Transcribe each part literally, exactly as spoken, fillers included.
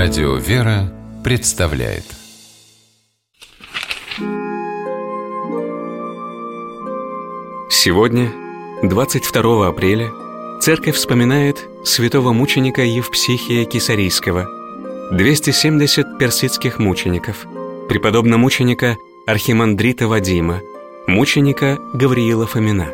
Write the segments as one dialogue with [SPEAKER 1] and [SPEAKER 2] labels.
[SPEAKER 1] Радио «Вера» представляет.
[SPEAKER 2] Сегодня, двадцать второго апреля, Церковь вспоминает святого мученика Евпсихия Кесарийского, двести семьдесят персидских мучеников, преподобно-мученика архимандрита Вадима, мученика Гавриила Фомина.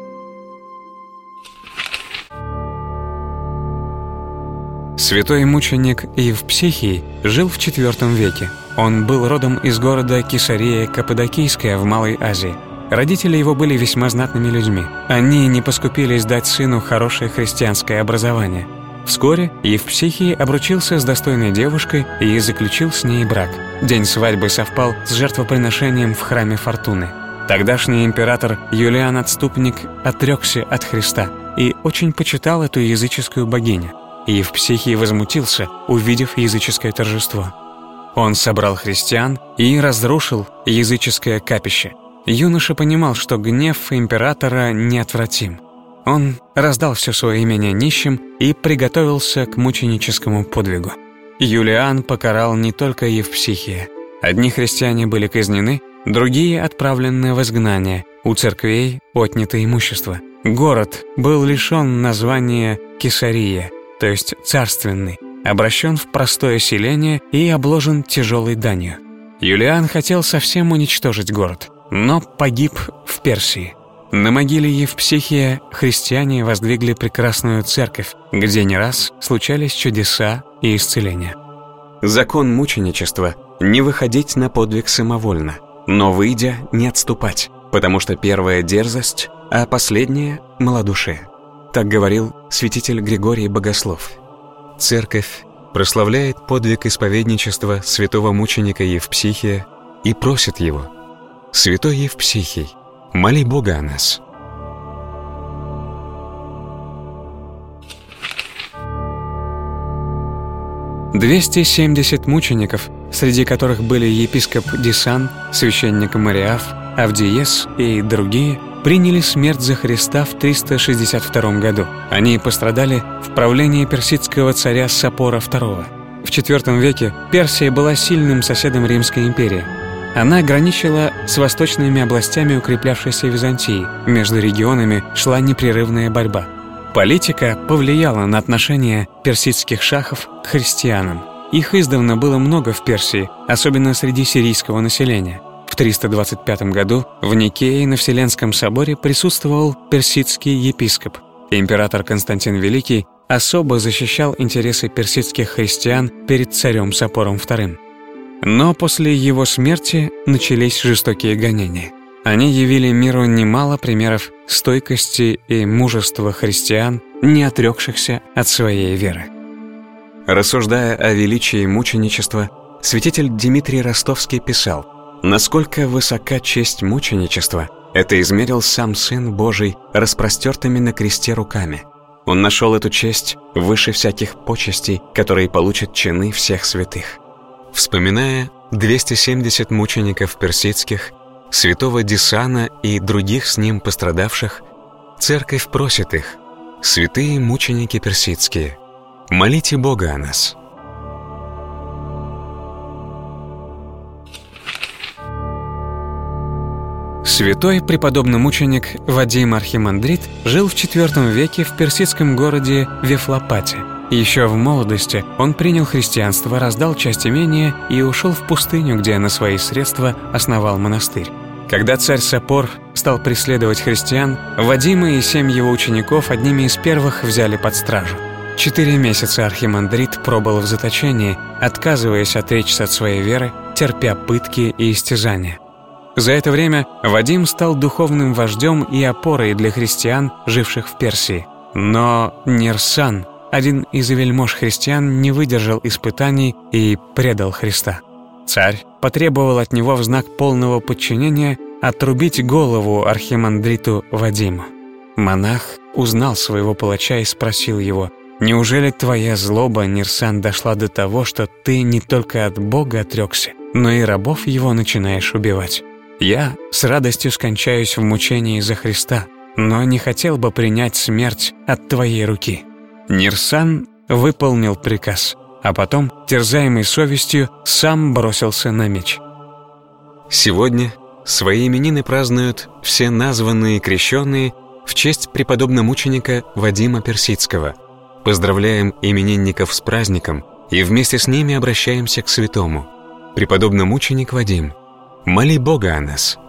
[SPEAKER 2] Святой мученик Евпсихий жил в четвёртом веке. Он был родом из города Кесария Каппадокийская в Малой Азии. Родители его были весьма знатными людьми. Они не поскупились дать сыну хорошее христианское образование. Вскоре Евпсихий обручился с достойной девушкой и заключил с ней брак. День свадьбы совпал с жертвоприношением в храме Фортуны. Тогдашний император Юлиан Отступник отрекся от Христа и очень почитал эту языческую богиню. Евпсихий возмутился, увидев языческое торжество. Он собрал христиан и разрушил языческое капище. Юноша понимал, что гнев императора неотвратим. Он раздал все свое имение нищим и приготовился к мученическому подвигу. Юлиан покарал не только Евпсихия. Одни христиане были казнены, другие отправлены в изгнание, у церквей отнято имущество. Город был лишен названия Кесария, то есть царственный, обращен в простое селение и обложен тяжелой данью. Юлиан хотел совсем уничтожить город, но погиб в Персии. На могиле Евпсихия христиане воздвигли прекрасную церковь, где не раз случались чудеса и исцеления. Закон мученичества — не выходить на подвиг самовольно, но, выйдя, не отступать, потому что первая — дерзость, а последняя — малодушие. Так говорил святитель Григорий Богослов. Церковь прославляет подвиг исповедничества святого мученика Евпсихия и просит его: «Святой Евпсихий, моли Бога о нас». двести семьдесят мучеников, среди которых были епископ Дисан, священник Мариаф, Авдиес и другие, приняли смерть за Христа в триста шестьдесят втором году. Они пострадали в правлении персидского царя Сапора второго. В четвёртом веке Персия была сильным соседом Римской империи. Она граничила с восточными областями укреплявшейся Византии. Между регионами шла непрерывная борьба. Политика повлияла на отношение персидских шахов к христианам. Их издавна было много в Персии, особенно среди сирийского населения. В триста двадцать пятом году в Никее на Вселенском соборе присутствовал персидский епископ. Император Константин Великий особо защищал интересы персидских христиан перед царем Сапором вторым. Но после его смерти начались жестокие гонения. Они явили миру немало примеров стойкости и мужества христиан, не отрекшихся от своей веры. Рассуждая о величии мученичества, святитель Дмитрий Ростовский писал: «Насколько высока честь мученичества, это измерил сам Сын Божий распростертыми на кресте руками. Он нашел эту честь выше всяких почестей, которые получат чины всех святых». Вспоминая двести семьдесят мучеников персидских, святого Дисана и других с ним пострадавших, Церковь просит их: «Святые мученики персидские, молите Бога о нас». Святой преподобно-мученик Вадим Архимандрит жил в четвёртом веке в персидском городе Вефлопате. Еще в молодости он принял христианство, раздал часть имения и ушел в пустыню, где на свои средства основал монастырь. Когда царь Сапор стал преследовать христиан, Вадима и семь его учеников одними из первых взяли под стражу. Четыре месяца архимандрит пробыл в заточении, отказываясь отречься от своей веры, терпя пытки и истязания. За это время Вадим стал духовным вождем и опорой для христиан, живших в Персии. Но Нирсан, один из вельмож христиан, не выдержал испытаний и предал Христа. Царь потребовал от него в знак полного подчинения отрубить голову архимандриту Вадиму. Монах узнал своего палача и спросил его: «Неужели твоя злоба, Нирсан, дошла до того, что ты не только от Бога отрекся, но и рабов его начинаешь убивать? Я с радостью скончаюсь в мучении за Христа, но не хотел бы принять смерть от твоей руки». Нирсан выполнил приказ. а потом, терзаемый совестью, сам бросился на меч.
[SPEAKER 3] Сегодня свои именины празднуют все названные и крещенные в честь преподобномученика Вадима Персидского. Поздравляем именинников с праздником и вместе с ними обращаемся к святому. Преподобномученик Вадим, моли Бога о нас.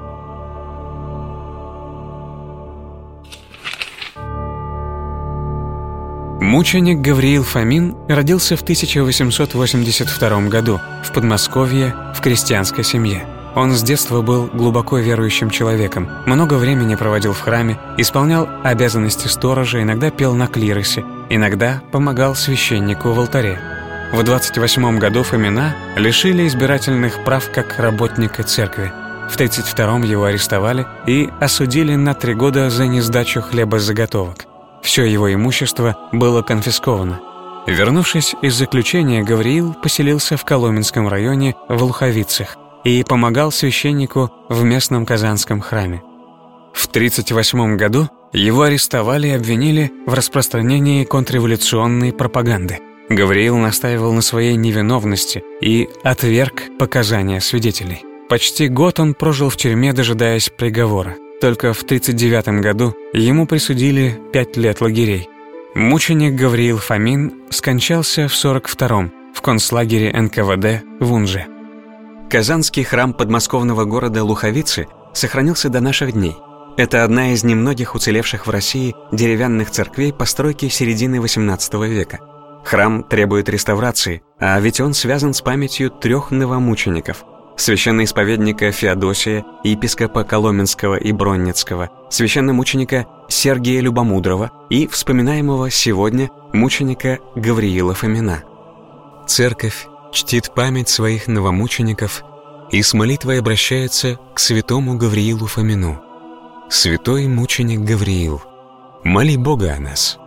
[SPEAKER 2] Мученик Гавриил Фомин родился в тысяча восемьсот восемьдесят втором году в Подмосковье в крестьянской семье. Он с детства был глубоко верующим человеком, много времени проводил в храме, исполнял обязанности сторожа, иногда пел на клиросе, иногда помогал священнику в алтаре. В двадцать восьмом году Фомина лишили избирательных прав как работника церкви. В тридцать втором его арестовали и осудили на три года за несдачу хлебозаготовок. Все его имущество было конфисковано. Вернувшись из заключения, Гавриил поселился в Коломенском районе в Луховицах и помогал священнику в местном Казанском храме. В тридцать восьмом году его арестовали и обвинили в распространении контрреволюционной пропаганды. Гавриил настаивал на своей невиновности и отверг показания свидетелей. Почти год он прожил в тюрьме, дожидаясь приговора. Только в тридцать девятом году ему присудили пять лет лагерей. Мученик Гавриил Фомин скончался в сорок втором в концлагере эн ка вэ дэ в Унже.
[SPEAKER 3] Казанский храм подмосковного города Луховицы сохранился до наших дней. Это одна из немногих уцелевших в России деревянных церквей постройки середины восемнадцатого века. Храм требует реставрации, а ведь он связан с памятью трех новомучеников: священноисповедника Феодосия, епископа Коломенского и Бронницкого, священномученика Сергия Любомудрого и вспоминаемого сегодня мученика Гавриила Фомина. Церковь чтит память своих новомучеников и с молитвой обращается к святому Гавриилу Фомину. Святой мученик Гавриил, моли Бога о нас.